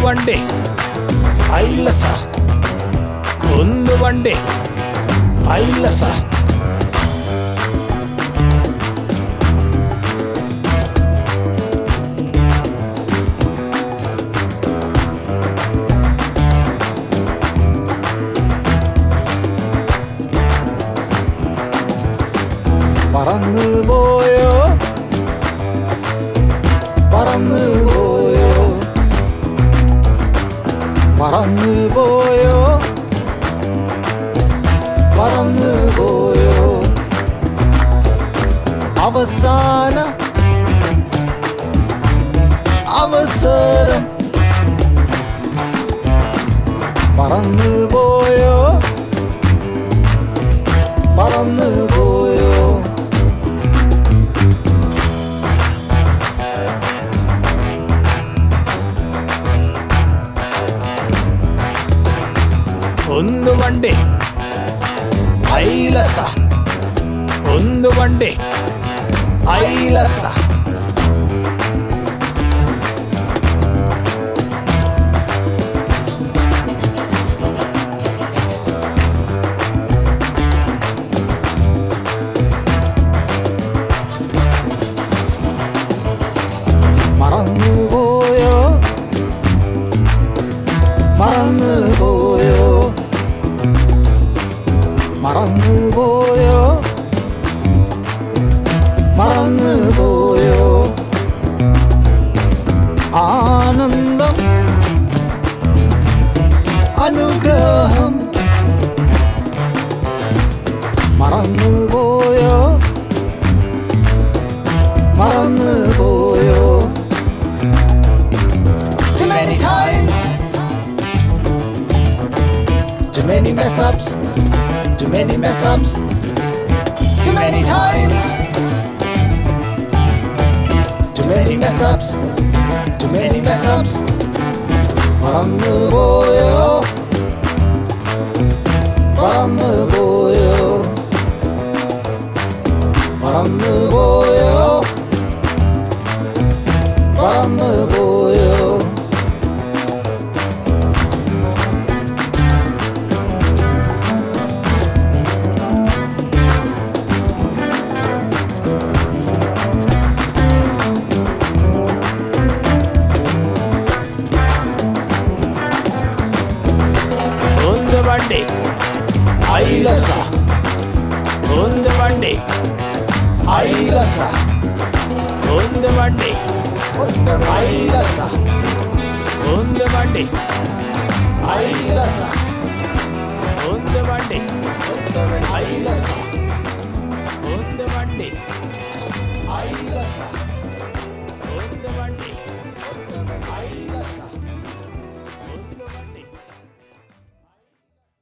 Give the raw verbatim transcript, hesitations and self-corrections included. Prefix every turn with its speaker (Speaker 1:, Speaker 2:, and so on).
Speaker 1: വണ്ടി ഐലസ ഒന്ന് വണ്ടി ഐലസ
Speaker 2: പറന്നു പോയോ പറന്നു പോയോ പറന്നു പോയോ പറന്നു പോയോ അവസാന അവസരം പറന്നു പോയോ പറന്നു പോയോ
Speaker 1: ഒന്ന് വണ്ടി ഐലസ ഒന്ന് വണ്ടി ഐലസ
Speaker 2: മറന്നു പോയോ മറന്നു പോയോ മറന്നു പോയോ മറന്നു പോയോ ആനന്ദം അനുഗ്രഹം മറന്നു പോയോ മറന്നു പോയോ Too many times, too many mess ups, too many mess ups, too many times, too many mess ups, too many mess ups. Paranu boyo, paranu boyo, paranu boyo, paranu boyo.
Speaker 1: വണ്ടി ഐലസ ഒന്ന് വണ്ടി ഐലസ ഒന്ന് വണ്ടി ഐലസ ഒന്ന് വണ്ടി ഐലസ